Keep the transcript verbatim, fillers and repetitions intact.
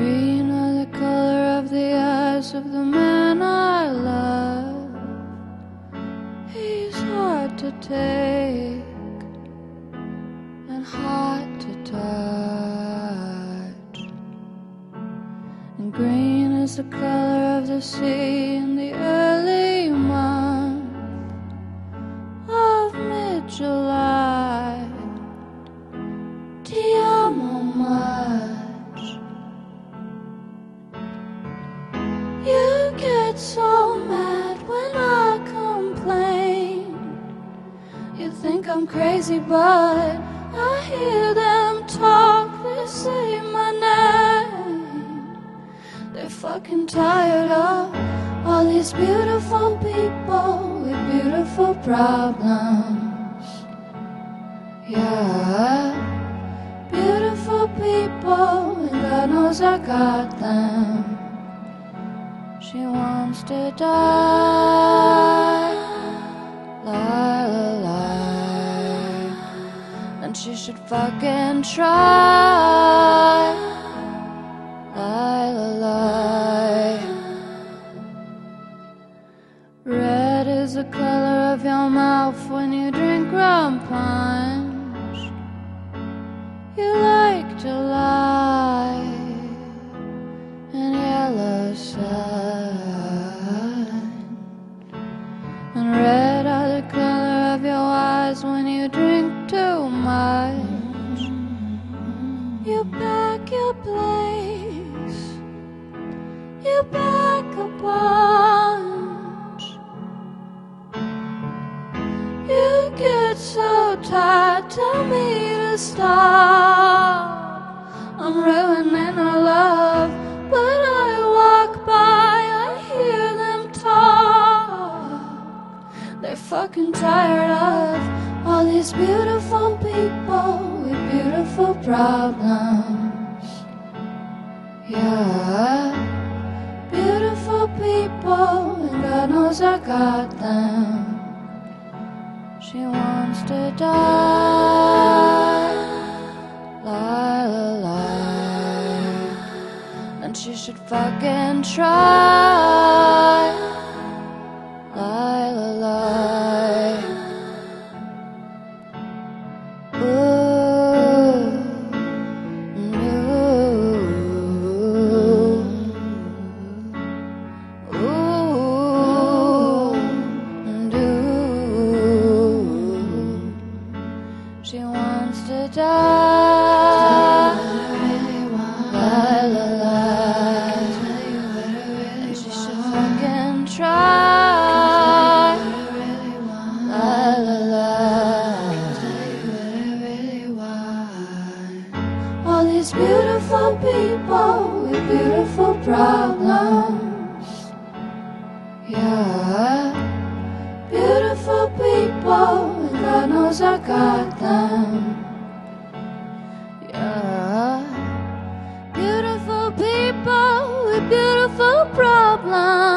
green are the color of the eyes of the man I love. He's hard to take and hard to touch, and green is the color of the sea in the early month of mid-July. Ti amo much. You get so mad when I complain. You think I'm crazy, but I hear them talk. They say my name. They're fucking tired of all these beautiful people with beautiful problems. Yeah, beautiful people, and God knows I got them. She wants to die, lie, lie, lie, and she should fucking try, lie, lie, lie. Red is the color of your mouth when you drink rum punch. You like to lie, and yellow sun. And red are the color of your eyes when you drink too much. You pack your place, you pack a bunch. You get so tired, tell me to stop. I'm ruining our love, but I walk by, I hear them talk. They're fucking tired of all these beautiful people with beautiful problems. Yeah, beautiful people, and God knows I got them. She wants to die, lie, lie, lie, and she should fucking try, lie, lie, lie. Ooh, no. Ooh, no. She wants to die, lie, lie, lie, and she should fucking try, lie, lie, lie. All these beautiful people with beautiful problems. Yeah, beautiful people, and God knows I got them. Yeah, beautiful people with beautiful problems.